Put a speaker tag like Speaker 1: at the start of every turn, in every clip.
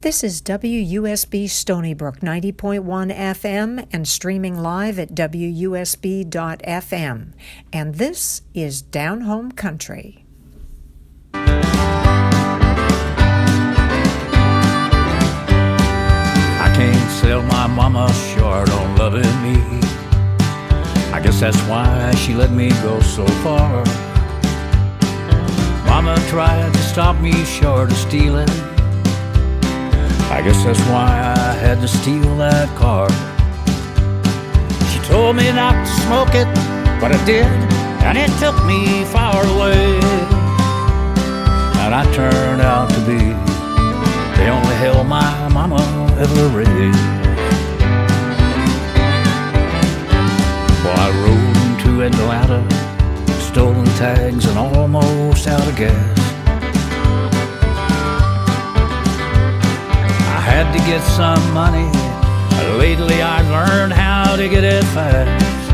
Speaker 1: This is WUSB Stony Brook 90.1 FM and streaming live at WUSB.FM. And this is Down Home Country.
Speaker 2: I can't sell my mama short on loving me. I guess that's why she let me go so far. Mama tried to stop me short of stealing. I guess that's why I had to steal that car. She told me not to smoke it, but I did, and it took me far away. And I turned out to be the only hell my mama ever raised. Well, I rode into Atlanta, stolen tags and almost out of gas. I had to get some money, but lately I've learned how to get it fast.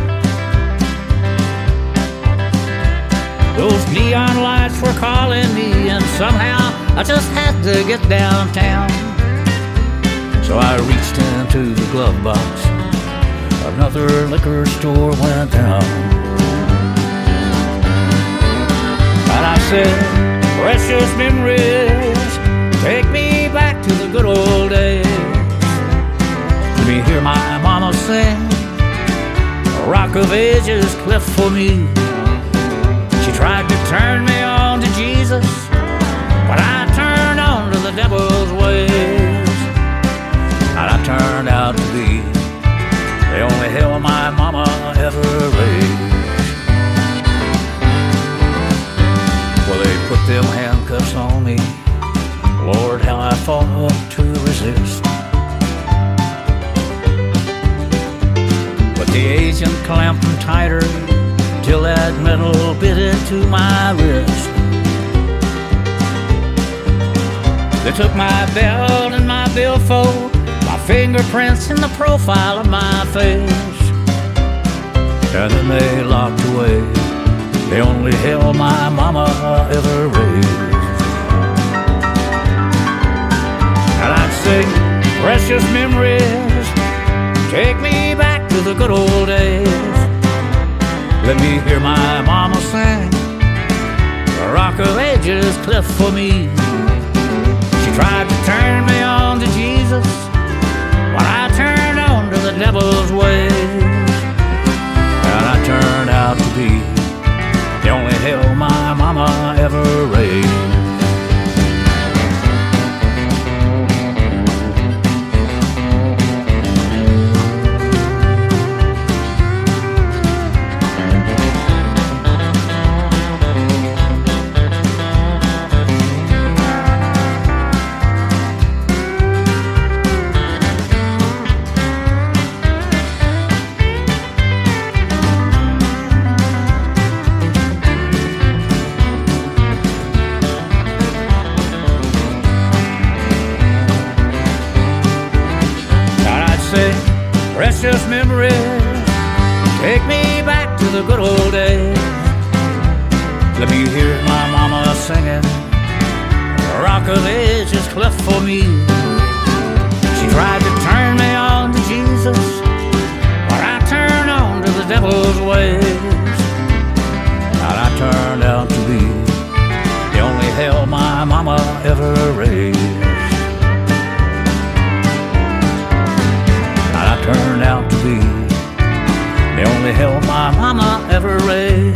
Speaker 2: Those neon lights were calling me, and somehow I just had to get downtown. So I reached into the glove box, another liquor store went down. And I said, precious memories, take me back to the good old days. Let me hear my mama sing a Rock of Ages cleft for me. She tried to turn me on to Jesus, but I turned on to the devil's ways. And I turned out to be the only hell my mama ever raised. Well, they put them handcuffs on me. Lord, how I fought to resist. But the agent clamped them tighter till that metal bit into my wrist. They took my belt and my billfold, my fingerprints and the profile of my face. And then they locked away the only hell my mama ever raised. And I'd sing precious memories, take me back to the good old days. Let me hear my mama sing the Rock of Ages cleft for me. She tried to turn me on to Jesus, but I turned on to the devil's ways. And I turned out to be the only hell my mama ever raised. Precious memories, take me back to the good old days. Let me hear my mama singing a Rock of Ages cleft for me. She tried to turn me on to Jesus, but I turned on to the devil's ways. And I turned out to be the only hell my mama ever raised. Turned out to be the only hell my mama ever raised.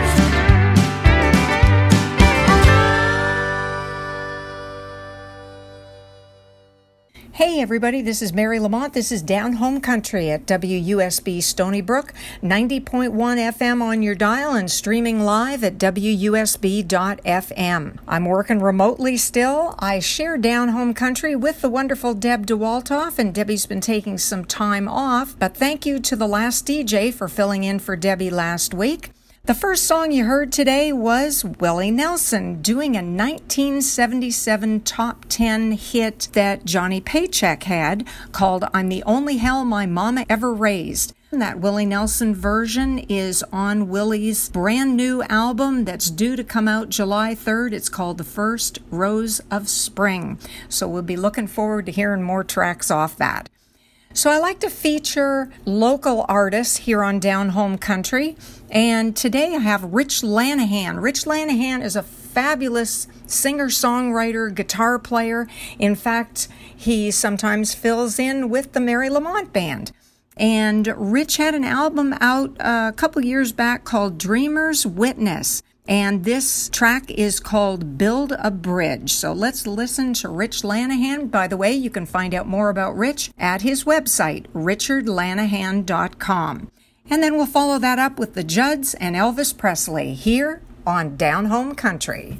Speaker 1: Hey everybody, this is Mary Lamont. This is Down Home Country at WUSB Stony Brook, 90.1 FM on your dial and streaming live at WUSB.FM. I'm working remotely still. I share Down Home Country with the wonderful Deb DeWaltoff, and Debbie's been taking some time off, but thank you to the last DJ for filling in for Debbie last week. The first song you heard today was Willie Nelson doing a 1977 top 10 hit that Johnny Paycheck had called I'm the Only Hell My Mama Ever Raised. That Willie Nelson version is on Willie's brand new album that's due to come out July 3rd. It's called The First Rose of Spring. So we'll be looking forward to hearing more tracks off that. So I like to feature local artists here on Down Home Country. And today I have Rich Lanahan. Rich Lanahan is a fabulous singer-songwriter, guitar player. In fact, he sometimes fills in with the Mary Lamont Band. And Rich had an album out a couple years back called Dreamer's Witness. And this track is called Build a Bridge. So let's listen to Rich Lanahan. By the way, you can find out more about Rich at his website, richardlanahan.com. And then we'll follow that up with the Judds and Elvis Presley here on Down Home Country.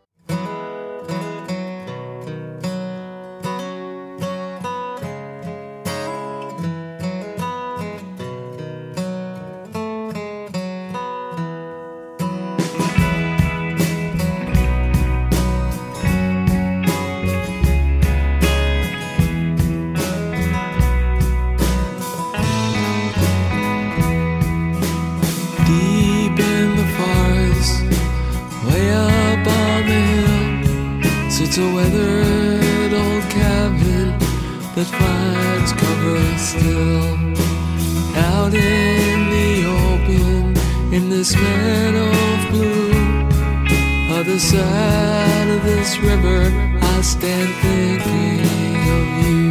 Speaker 3: It's a weathered old cabin that finds cover still. Out in the open, in this meadow of blue, other side of this river, I stand thinking of you.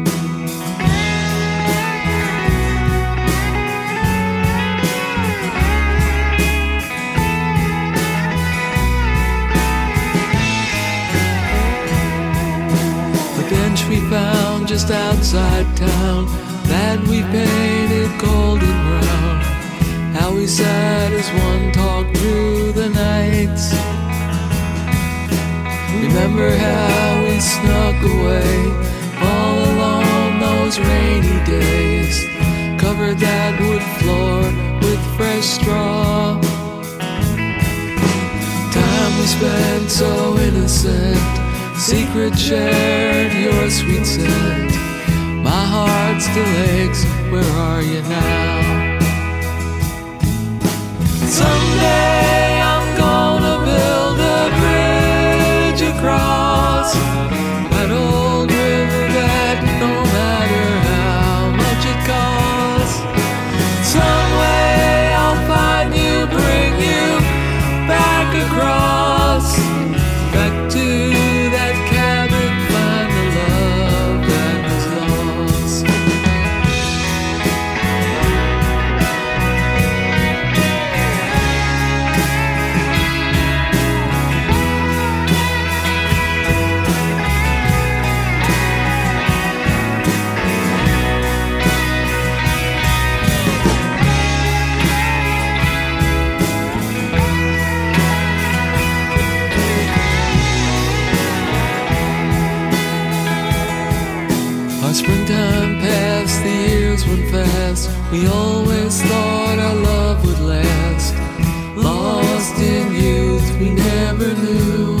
Speaker 3: We found just outside town that we painted golden brown. How we sat as one talked through the nights. Remember how we snuck away all along those rainy days. Covered that wood floor with fresh straw. Time we spent so innocent, secret shared your sweet scent. My heart still aches, where are you now? Someday I'm gonna build a bridge across that old river that no matter how much it costs. Some way I'll find you, bring you back across, back to springtime passed, the years went fast. We always thought our love would last. Lost in youth, we never knew.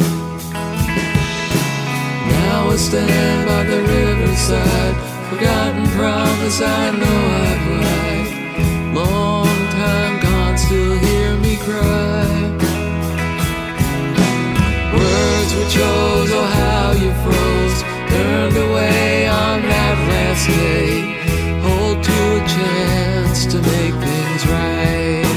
Speaker 3: Now I stand by the riverside, forgotten promise I know I'd write. Long time gone, still hear me cry. Words we chose, oh how you froze, turned away on that last day. Hold to a chance to make things right.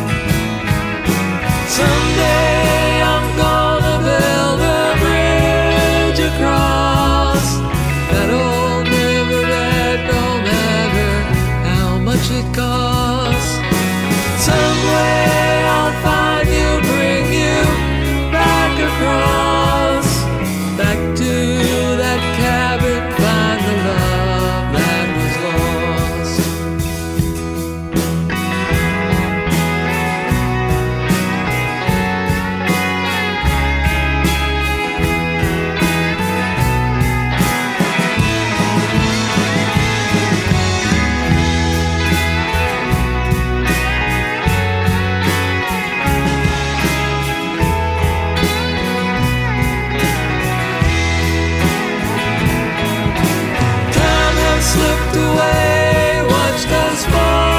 Speaker 3: Someday I'm gonna build a bridge across that old river that no matter how much it costs. Some way I'll find you, bring you back across, back to that cabin, find the love that was lost. Time has slipped away, watched us fall.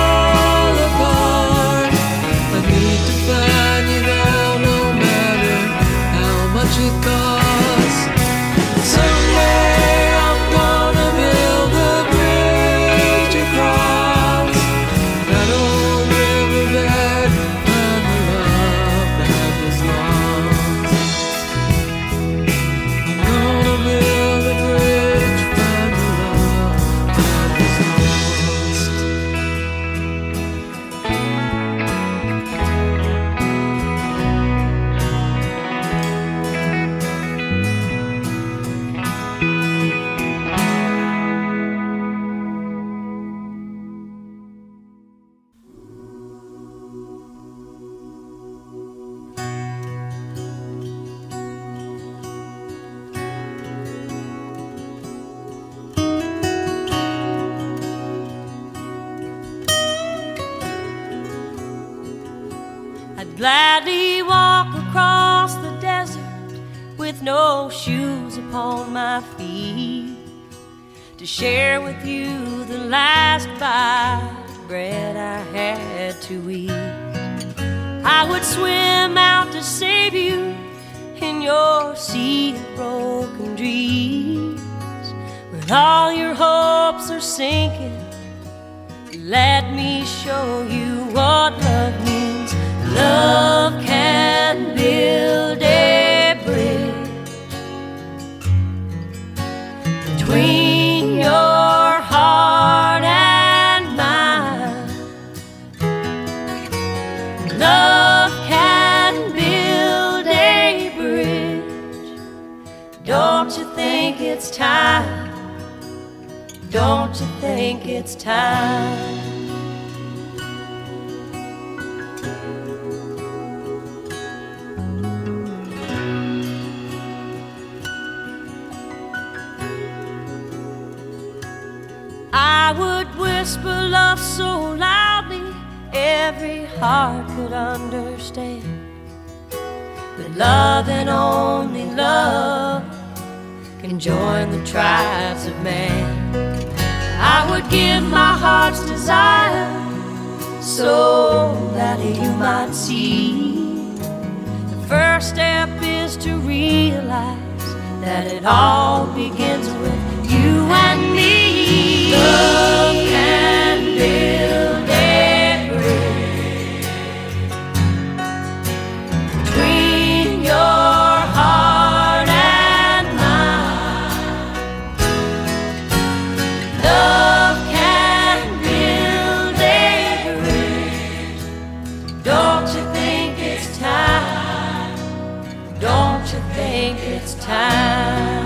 Speaker 4: gladly walk across the desert with no shoes upon my feet to share with you the last bite of bread I had to eat. I would swim out to save you in your sea of broken dreams. When all your hopes are sinking, let me show you what love means. Love can build a bridge between your heart and mine. Love can build a bridge. Don't you think it's time? Don't you think it's time? I would whisper love so loudly every heart could understand, but love and only love can join the tribes of man. I would give my heart's desire so that you might see. The first step is to realize that it all begins with you and me. Love can build a bridge between your heart and mine. Love can build a bridge. Don't you think it's time? Don't you think it's time?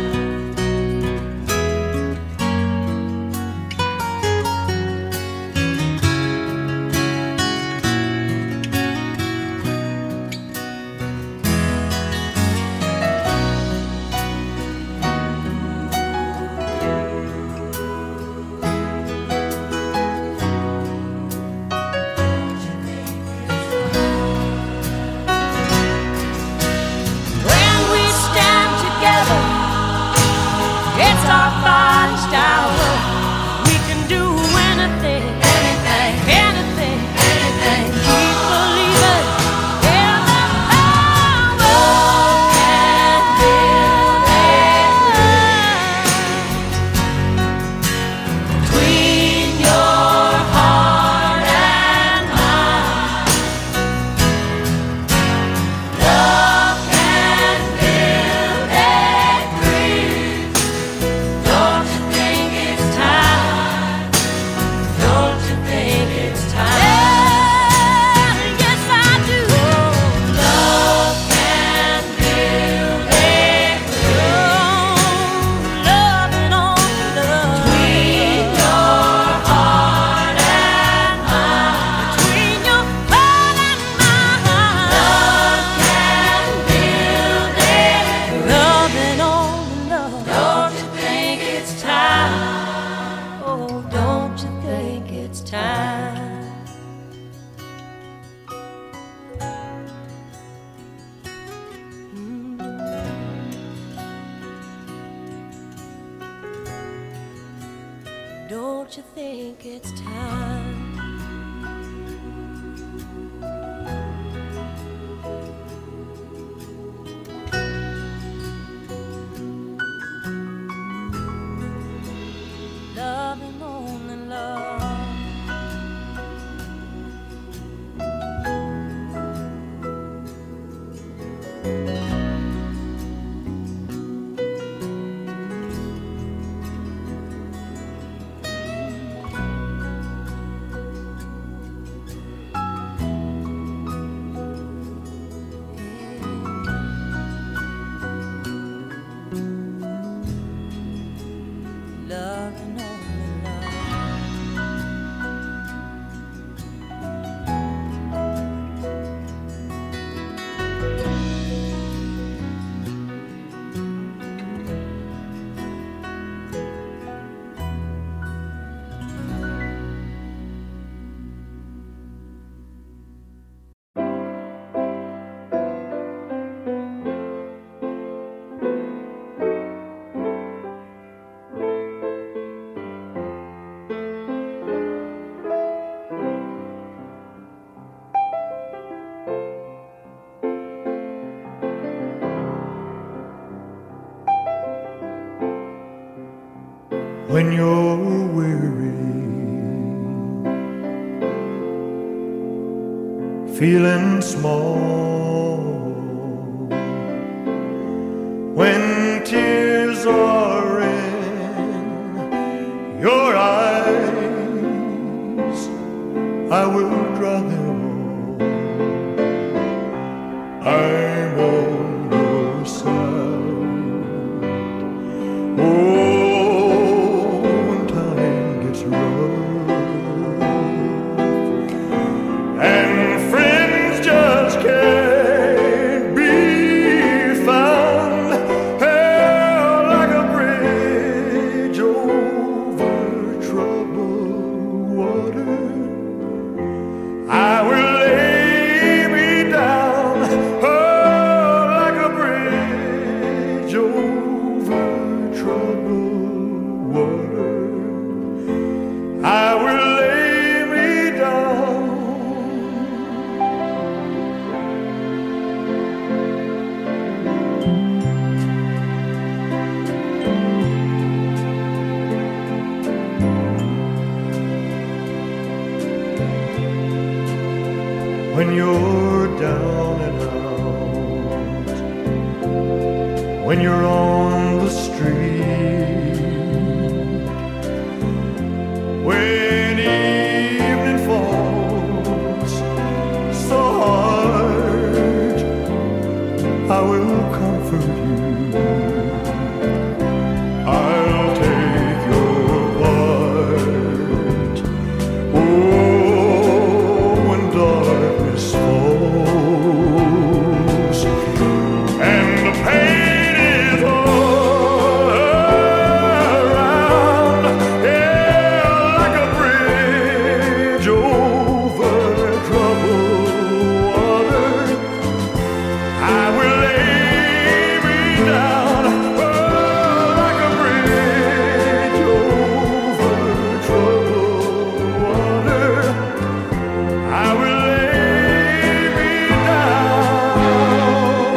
Speaker 4: Don't you think it's time? Love and only love.
Speaker 5: when you're weary, feeling small, when tears are in your eyes, I will dry them all. I'm on your side. Oh, when time gets rough and friends just can't be found, held like a bridge over troubled water, I will lay me down, like a bridge over troubled water. I will lay me down. When you're down and out, when you're on the street, when evening falls so hard, I will comfort you. I'll take your part. Oh, when darkness falls and the pain is all around, yeah, like a bridge over troubled water, I will lay me down, like a bridge over troubled water. I will lay me down.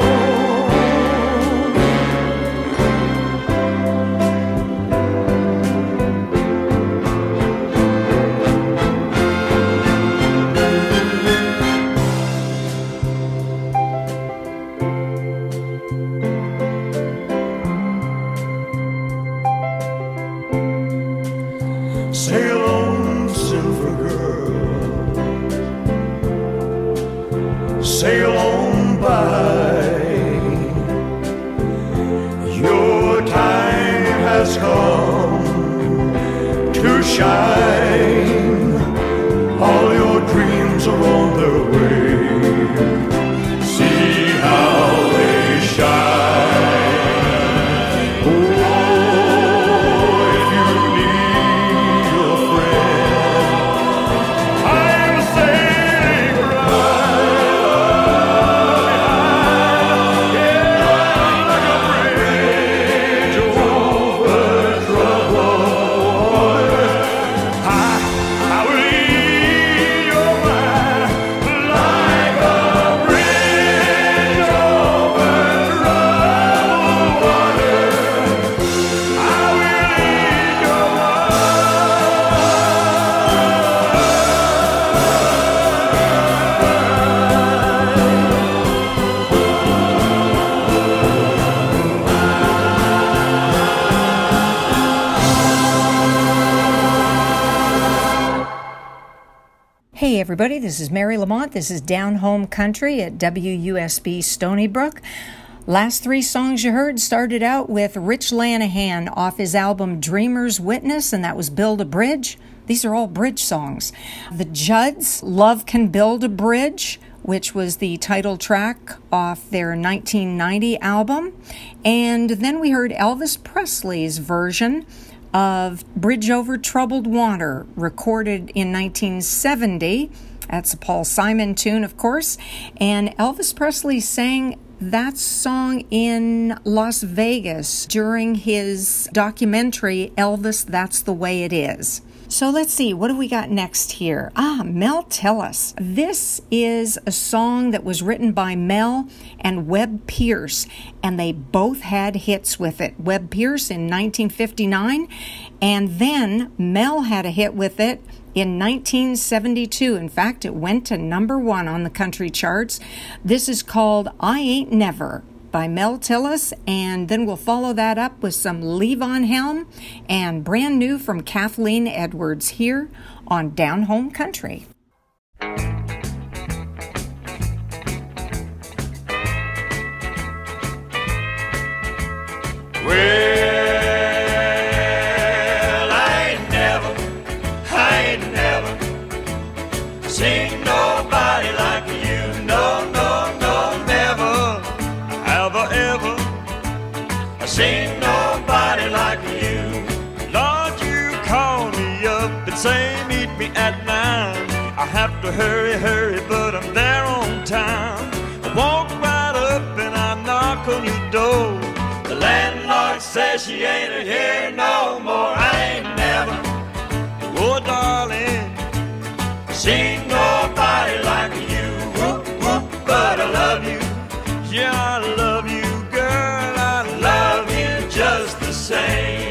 Speaker 5: Sail on, silver girl, sail on by. Your time has come to shine. All your dreams are on their way. See how they shine. Oh, if you need a friend, I'm sailing right, yeah, like a bridge over troubled water. I will ease your mind like a bridge over troubled water. I will ease your
Speaker 1: Hey everybody, this is Mary Lamont. This is Down Home Country at WUSB Stony Brook. Last three songs you heard started out with Rich Lanahan off his album Dreamer's Witness, and that was Build a Bridge. These are all bridge songs. The Judds, Love Can Build a Bridge, which was the title track off their 1990 album. And then we heard Elvis Presley's version of Bridge Over Troubled Water, recorded in 1970. That's a Paul Simon tune, of course. And Elvis Presley sang that song in Las Vegas during his documentary, Elvis, That's the Way It Is. So let's see, what do we got next here? Mel Tillis. This is a song that was written by Mel and Webb Pierce, and they both had hits with it. Webb Pierce in 1959, and then Mel had a hit with it in 1972. In fact, it went to number 1 on the country charts. This is called I Ain't Never by Mel Tillis, and then we'll follow that up with some Levon Helm and brand new from Kathleen Edwards here on Down Home Country.
Speaker 5: Well, I ain't never seen nobody like you. No, no, no, never have I ever seen nobody like you. Lord, you call me up and say meet me at 9. I have to hurry, but I'm there on time. I walk right up and I knock on your door. The landlord says she ain't here no more. I ain't never, oh darling, seen nobody like you. Whoop, whoop, but I love you. Yeah, I love you, girl. I love you just the same.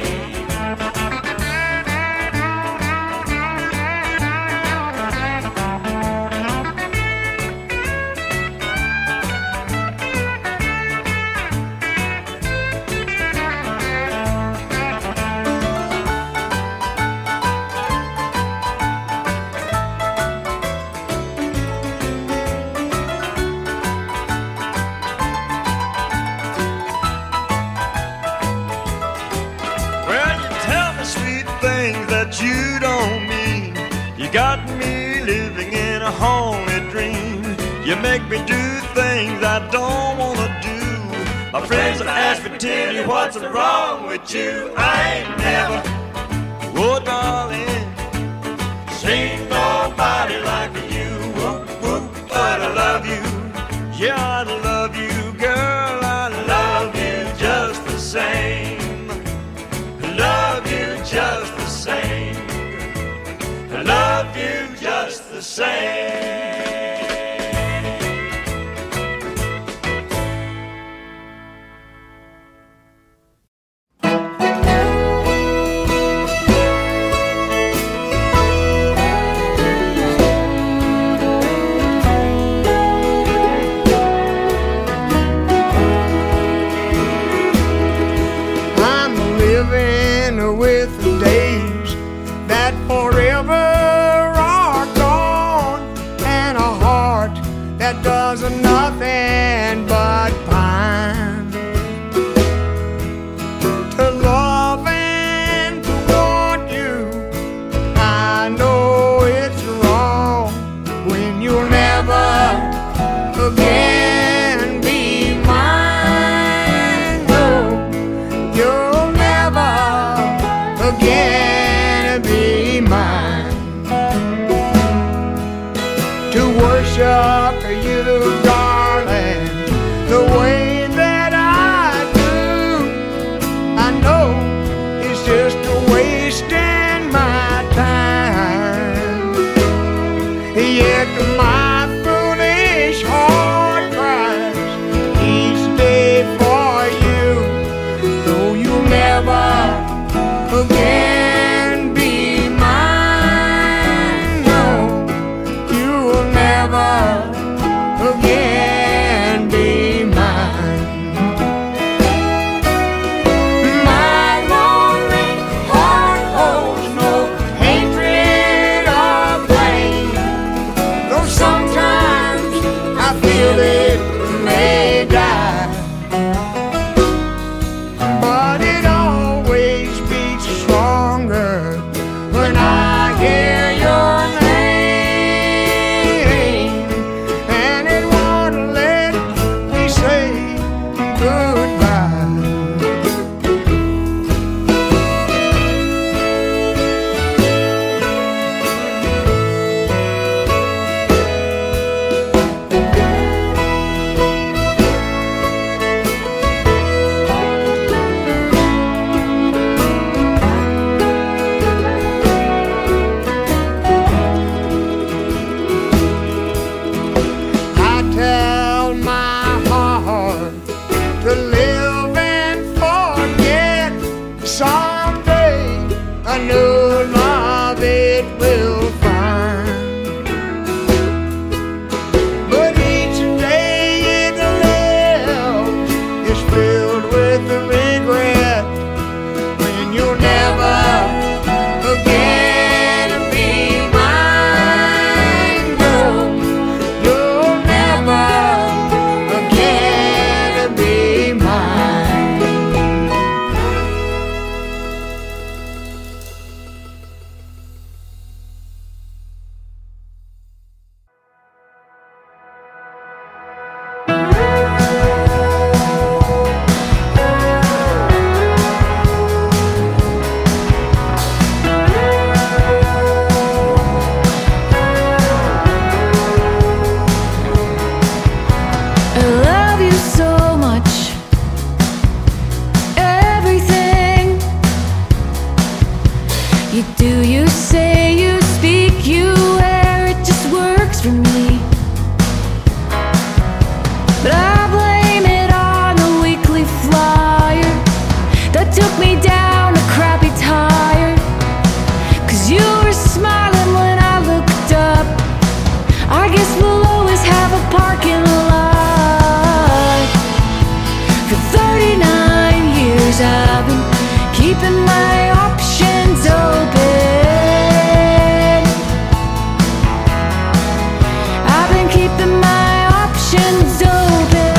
Speaker 5: You don't mean. You got me living in a haunted dream. You make me do things I don't wanna do. My friends ask me, tell you what's wrong with you. I ain't never, oh darling, seen nobody like you. Whoop, whoop, but I love you. Yeah, I love you, girl. I love you just the same. Love you just the same. I love you just the same.
Speaker 6: I'm living with the days that forever are gone, and a heart that does nothing but pine to love and to want you. I know it's wrong when you'll never again be mine. No, you'll never again be mine. someday a new love it will find. But each day it lives is filled with regret when you'll never again be mine, girl. You'll never again be mine.
Speaker 7: I love you so much, everything you do, you say, you speak, you wear, it just works for me. But I blame it on the weekly flyer that took me down a crappy tire. 'Cause you were smiling when I looked up. I guess we'll always have a parking lot. For 39 years I've been keeping my options open. I've been keeping my options open.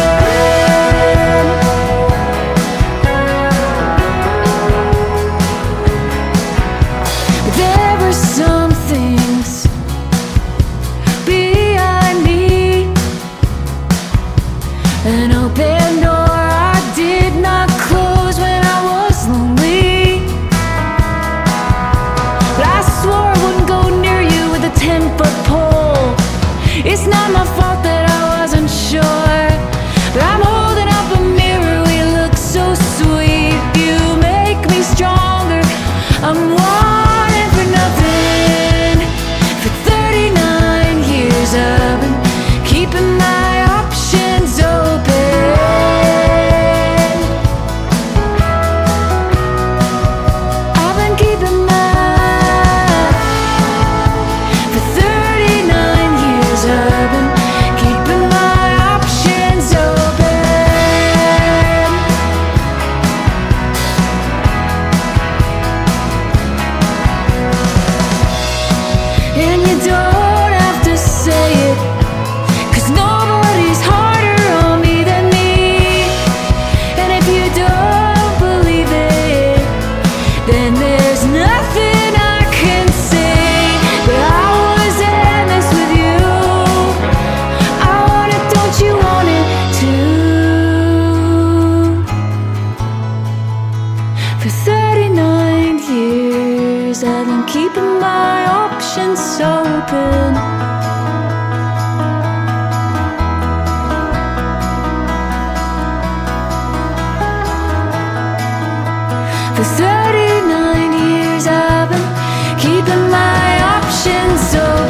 Speaker 7: But there were some things behind me, an open door I did not close when I was lonely. But I swore I wouldn't go near you with a 10-foot pole. It's not my fault that I wasn't sure, but I'm holding up a mirror, we look so sweet. You make me stronger, I'm wanting for nothing. For 39 years I've been keeping my options open. I've been keeping for 39 years I've been keeping my options open. And you don't have to say it, 'cause nobody's harder on me than me. And if you don't believe it, then there's nothing I can say. But I was in this with you. I want it, don't you want it too? For 39 years I've been keeping my options open. For 39 years I've been keeping my options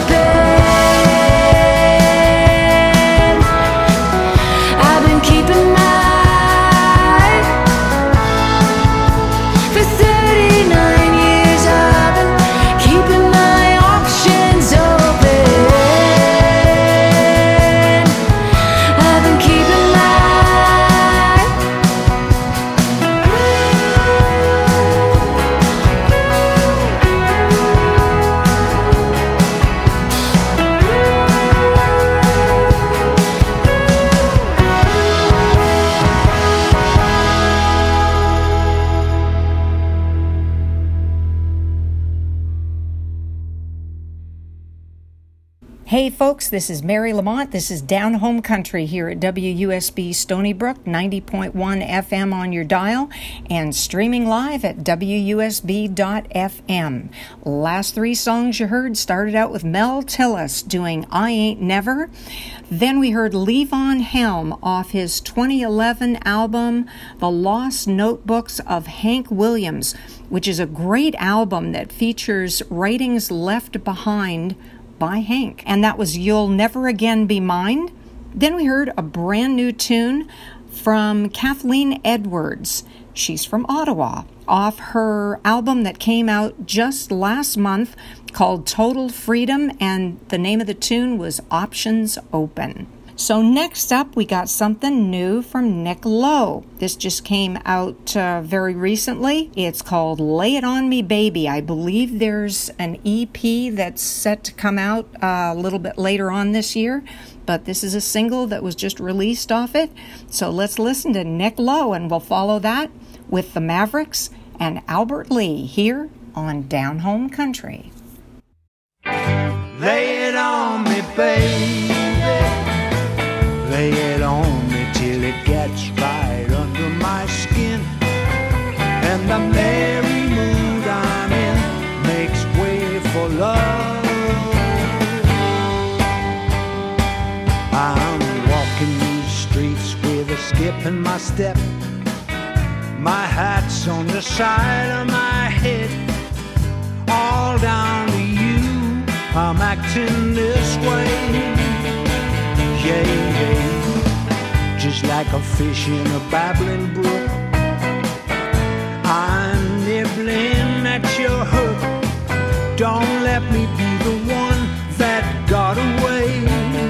Speaker 7: open. I've been keeping for 39 years I've been keeping my options open. I've been keeping
Speaker 1: Hey folks, this is Mary Lamont. This is Down Home Country here at WUSB Stony Brook, 90.1 FM on your dial, and streaming live at WUSB.FM. Last three songs you heard started out with Mel Tillis doing I Ain't Never. Then we heard Levon Helm off his 2011 album, The Lost Notebooks of Hank Williams, which is a great album that features writings left behind by Hank. And that was You'll Never Again Be Mine. Then we heard a brand new tune from Kathleen Edwards. She's from Ottawa, off her album that came out just last month called Total Freedom, and the name of the tune was Options Open. So next up, we got something new from Nick Lowe. This just came out very recently. It's called Lay It On Me Baby. I believe there's an EP that's set to come out a little bit later on this year, but this is a single that was just released off it. So let's listen to Nick Lowe, and we'll follow that with the Mavericks and Albert Lee here on Down Home Country.
Speaker 6: Lay it on me, baby. Lay it on me till it gets right under my skin. And the merry mood I'm in makes way for love. I'm walking these streets with a skip in my step. My hat's on the side of my head. All down to you, I'm acting this way. Yeah, yeah. Just like a fish in a babbling brook, I'm nibbling at your hook. Don't let me be the one that got away,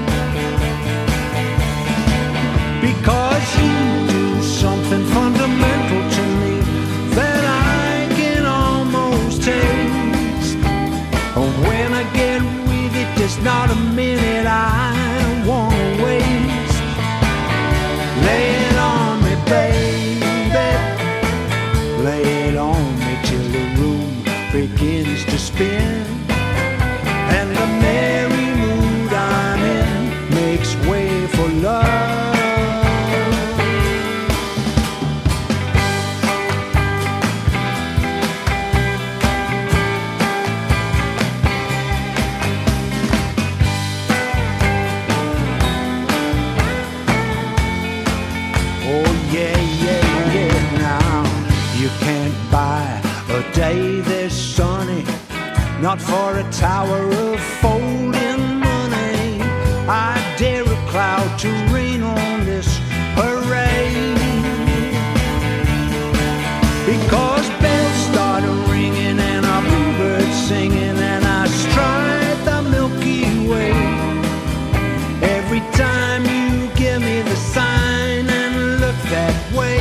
Speaker 6: because you do something fundamental to me that I can almost taste. When I get with it, there's not a minute I won't waste. Lay it on me, baby. Lay it on me till the room begins to spin, and the merry mood I'm in makes way for love. Day that's sunny, not for a tower of folding money. I dare a cloud to rain on this parade, because bells start ringing and a bluebird singing, and I stride the Milky Way. Every time you give me the sign and look that way.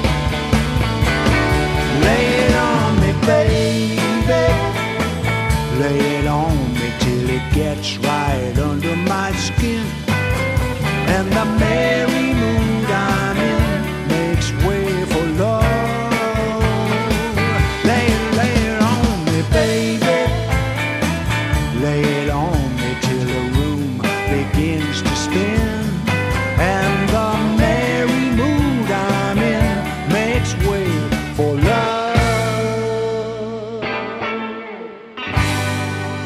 Speaker 6: Lay it on me, baby. Lay it on me till it gets right under my skin, and the merry mood I'm in makes way for love. Lay it on me, baby. Lay it on me till the room begins to spin, and the merry mood I'm in makes way for love.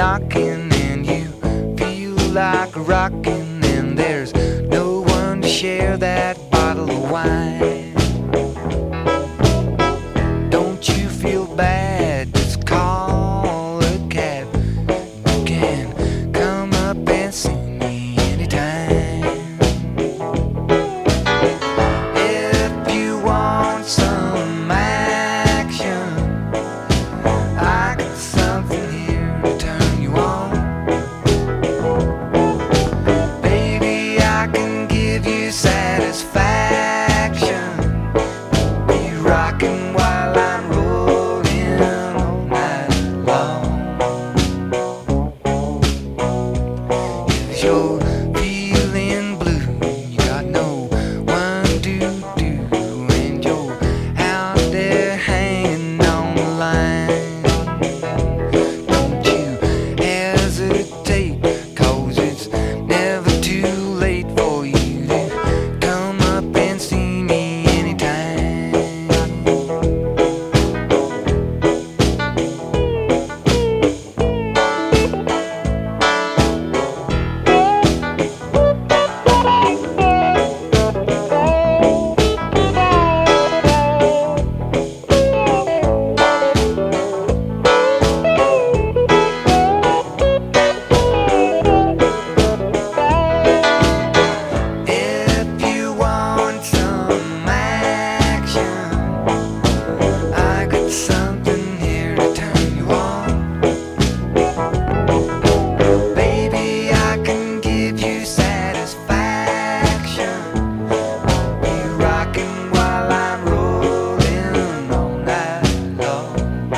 Speaker 8: knocking and you feel like rocking, and there's no one to share that bottle of wine. Don't you feel bad, just call a cab. You can come up and see me anytime. If you want some action, I got something here to turn you on. Baby, I can give you satisfaction. Be rocking while I'm rolling all night long. If you're feeling blue, you got no one to do, and you're out there hanging on the line. Don't you hesitate, 'cause it's never too late for you to come up and see me anytime. If you want some action, I got something here to turn you on. Baby, I can give you satisfaction. Be rocking while I'm rolling all night long.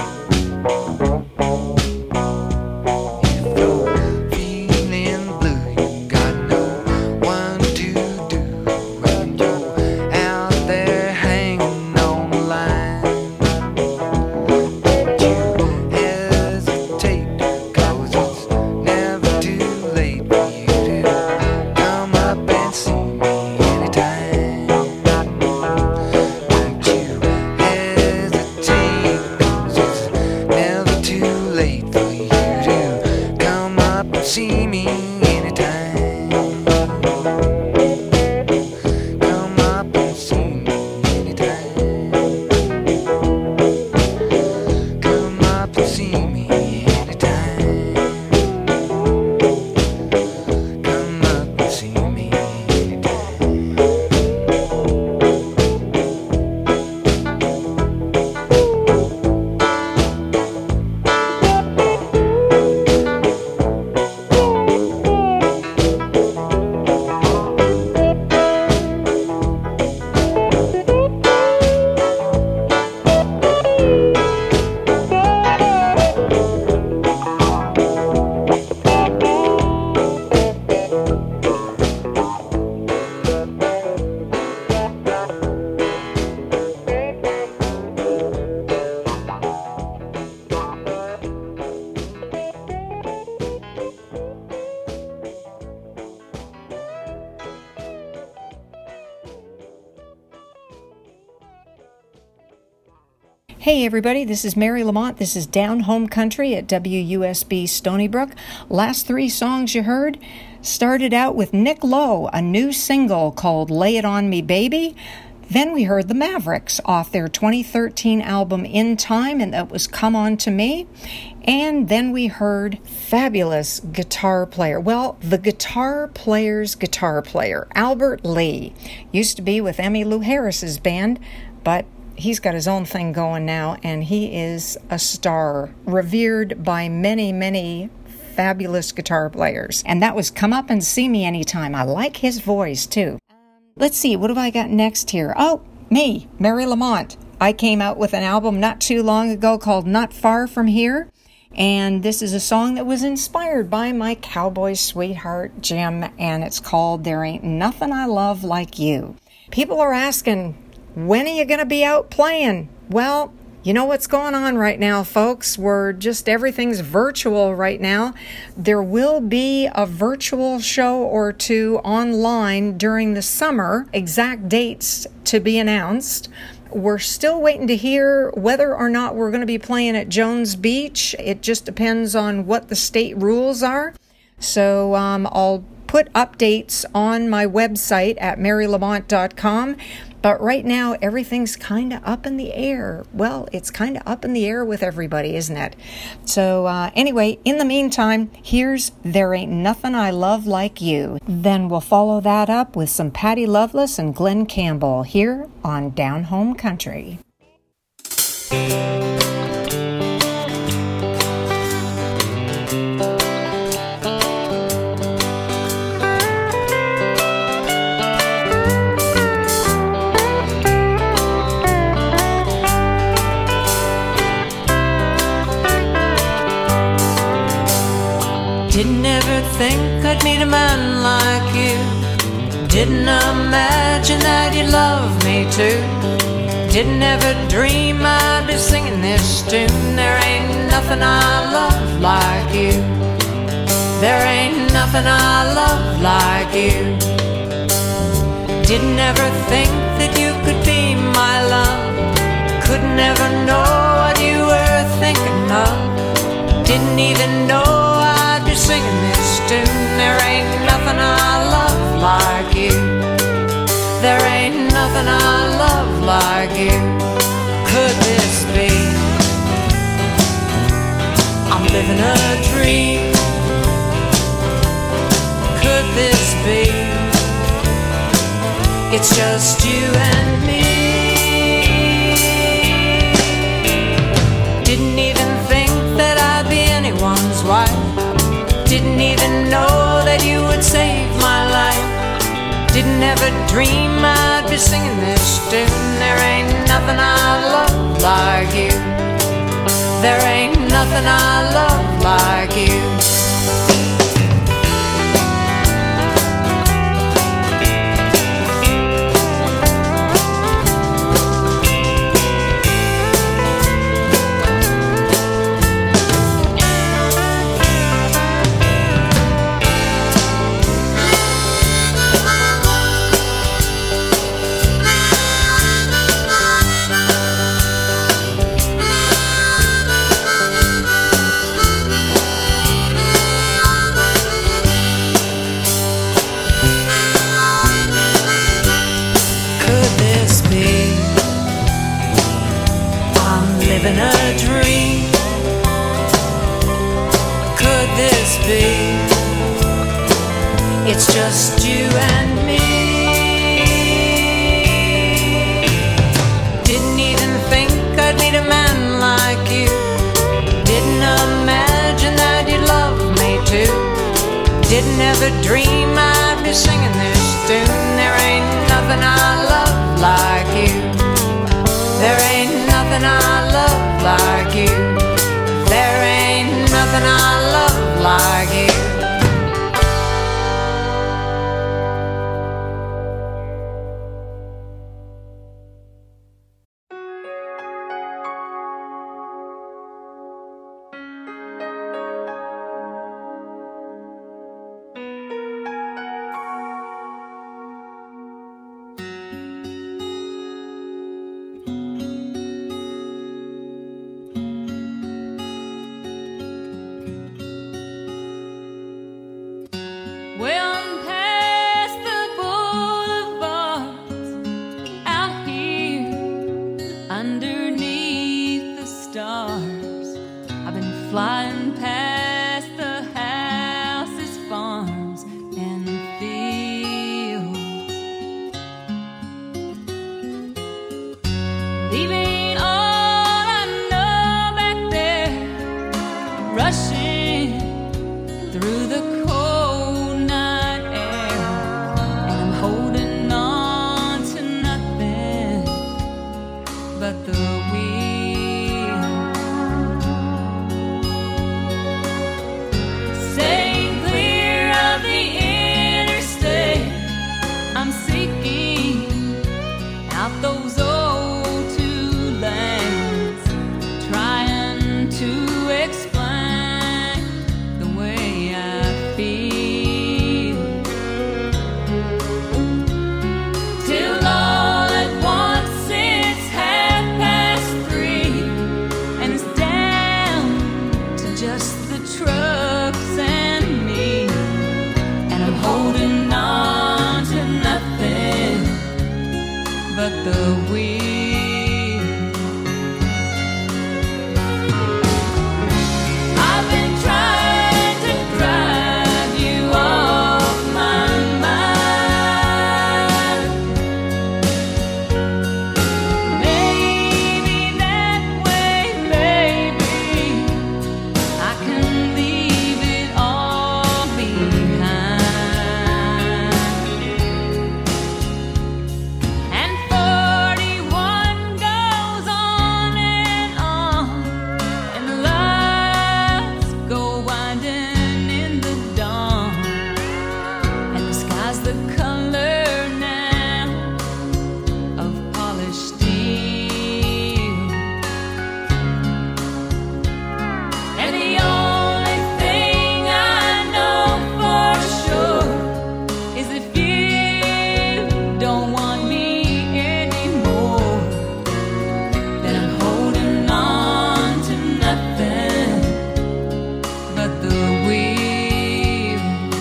Speaker 8: If you're feeling blue, you got no one to do, and you're out there hanging on the line. Don't you hesitate, 'cause it's never too late for you to come up and see me anytime. Don't you hesitate, 'cause it's never too late for you to come up and see me anytime. Come up and see me anytime. Come up and see me anytime. Come up and see me anytime.
Speaker 1: Hey everybody, this is Mary Lamont. This is Down Home Country at WUSB Stony Brook. Last three songs you heard started out with Nick Lowe, a new single called Lay It On Me Baby. Then we heard the Mavericks off their 2013 album In Time, and that was Come On To Me. And then we heard fabulous guitar player. Well, the guitar player's guitar player, Albert Lee. Used to be with Emmylou Harris's band, but he's got his own thing going now, and he is a star, revered by many, many fabulous guitar players. And that was Come Up and See Me Anytime. I like his voice, too. Let's see, what have I got next here? Oh, me, Mary Lamont. I came out with an album not too long ago called Not Far From Here, and this is a song that was inspired by my cowboy sweetheart, Jim, and it's called There Ain't Nothing I Love Like You. People are asking, when are you going to be out playing? Well, you know what's going on right now, folks. Everything's virtual right now. There will be a virtual show or two online during the summer. Exact dates to be announced. we're still waiting to hear whether or not we're going to be playing at Jones Beach. It just depends on what the state rules are. So I'll put updates on my website at marylamont.com. But right now, everything's kind of up in the air. Well, it's kind of up in the air with everybody, isn't it? So anyway, in the meantime, here's There Ain't Nothing I Love Like You. Then we'll follow that up with some Patty Loveless and Glenn Campbell here on Down Home Country.
Speaker 9: Didn't ever think I'd meet a man like you. Didn't imagine that you'd love me too. Didn't ever dream I'd be singing this tune. There ain't nothing I love like you. There ain't nothing I love like you. Didn't ever think that you could be my love. Could never know what you were thinking of. Didn't even know I'd be singing this tune. There ain't nothing I love like you. There ain't nothing I love like you. Could this be? I'm living a dream. Could this be? It's just you and me. Didn't even think that I'd be anyone's wife. Didn't even know that you would save my life. Didn't ever dream I'd be singing this tune. There ain't nothing I love like you. There ain't nothing I love like you. Living a dream. Could this be? It's just you and me. Didn't even think I'd meet a man like you. Didn't imagine that you'd love me too. Didn't ever dream I'd be singing this tune. There ain't nothing I love like you. There ain't nothing I love like you. There ain't nothing I love like you.
Speaker 7: Flying past the houses, farms, and fields, leaving all I know back there, rushing through the cold night air, and I'm holding on to nothing but the wheel. Those old two lanes, trying to explain the way I feel, till all at once it's happened. I've been trying to drive you off my mind. Maybe that way, baby, I can leave it all behind. And 41 goes on, and the lights go winding in the dawn, and the sky's the color now of polished steel. And the only thing I know for sure is if you don't want me anymore, then I'm holding on to nothing but the wheel.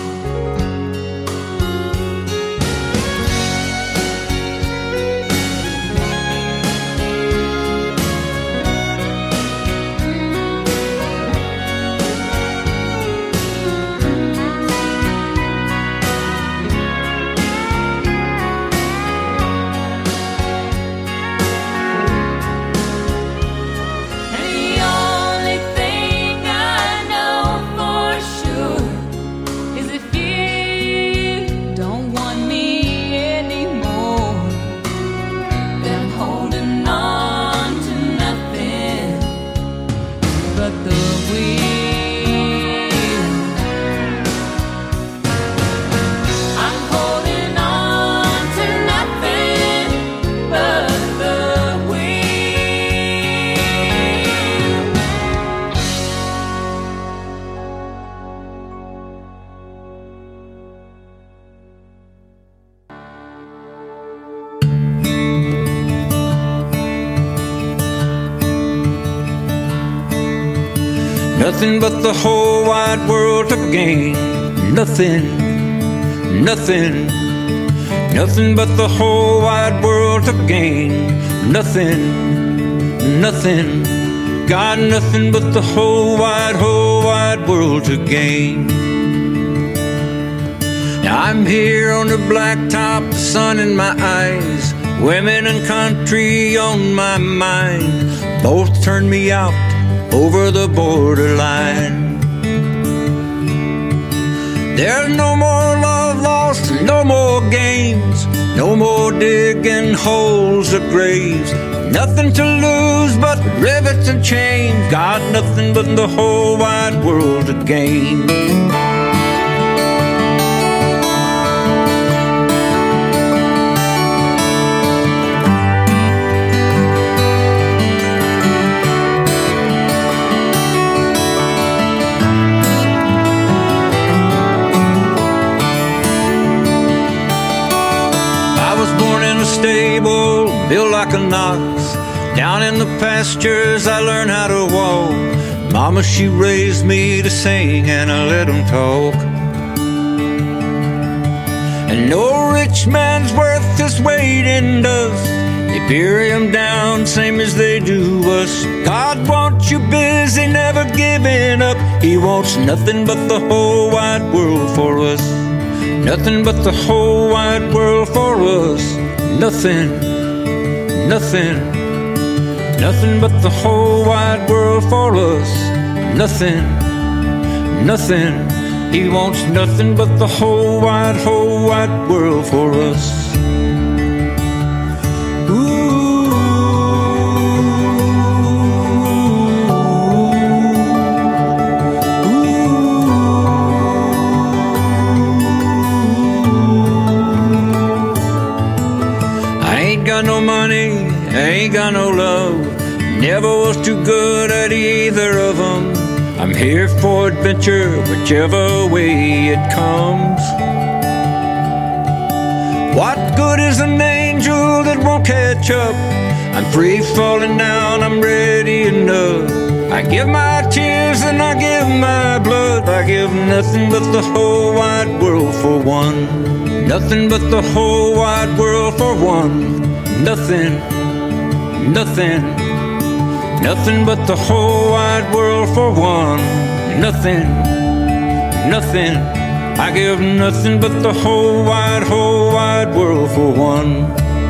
Speaker 7: And the only thing I know for sure is if you don't want me anymore, then I'm holding on to nothing but the wheel. I'm holding on to nothing but the wheel.
Speaker 6: Nothing but the whole wide world to gain. Nothing, nothing, nothing but the whole wide world to gain. Nothing, nothing, got nothing but the whole wide world to gain. Now I'm here on the blacktop, the sun in my eyes, women and country on my mind. Both turn me out over the borderline. There's no more love lost, no more games, no more digging holes or graves. Nothing to lose but rivets and chains. Got nothing but the whole wide world to gain. Stable, built like an ox. Down in the pastures I learned how to walk. Mama, she raised me to sing and I let 'em talk. And no rich man's worth his weight in dust. They bury him down same as they do us. God wants you busy, never giving up. He wants nothing but the whole wide world for us. Nothing but the whole wide world for us. Nothing, nothing, nothing but the whole wide world for us. Nothing, nothing, he wants nothing but the whole wide world for us. Got no money, I ain't got no love. Never was too good at either of them. I'm here for adventure, whichever way it comes. What good is an angel that won't catch up? I'm free falling down, I'm ready enough. I give my tears and I give my blood. I give nothing but the whole wide world for one. Nothing but the whole wide world for one. Nothing, Nothing, nothing but the whole wide world for one. Nothing, nothing, I give nothing but the whole wide world for one.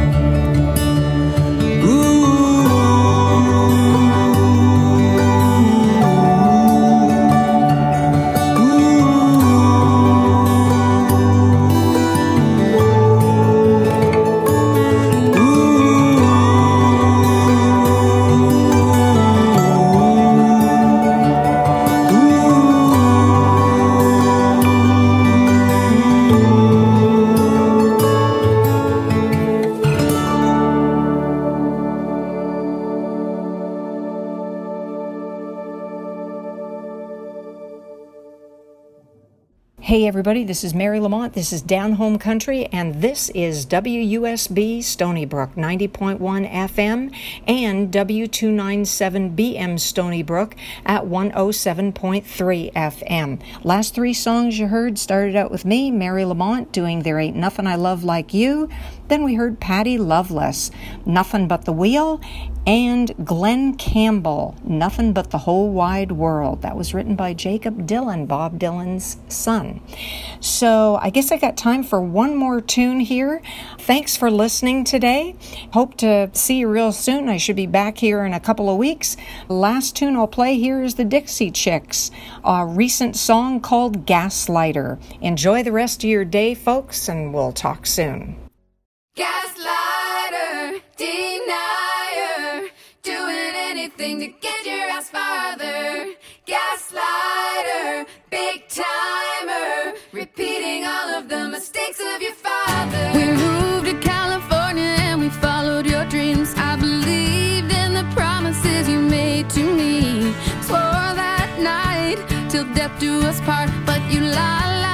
Speaker 1: Hey everybody, this is Mary Lamont, this is Down Home Country, and this is WUSB Stony Brook 90.1 FM and W297BM Stony Brook at 107.3 FM. Last three songs you heard started out with me, Mary Lamont, doing There Ain't Nothing I Love Like You. Then we heard Patty Loveless, Nothing But the Wheel, and Glenn Campbell, Nothing But the Whole Wide World. That was written by Jacob Dylan, Bob Dylan's son. So I guess I got time for one more tune here. Thanks for listening today. Hope to see you real soon. I should be back here in a couple of weeks. Last tune I'll play here is the Dixie Chicks, a recent song called Gaslighter. Enjoy the rest of your day, folks, and we'll talk soon.
Speaker 7: Gaslighter, denier, doing anything to get your ass farther. Gaslighter, big timer, repeating all of the mistakes of your father. We moved to California and we followed your dreams. I believed in the promises you made to me. Swore that night till death do us part, but you lied.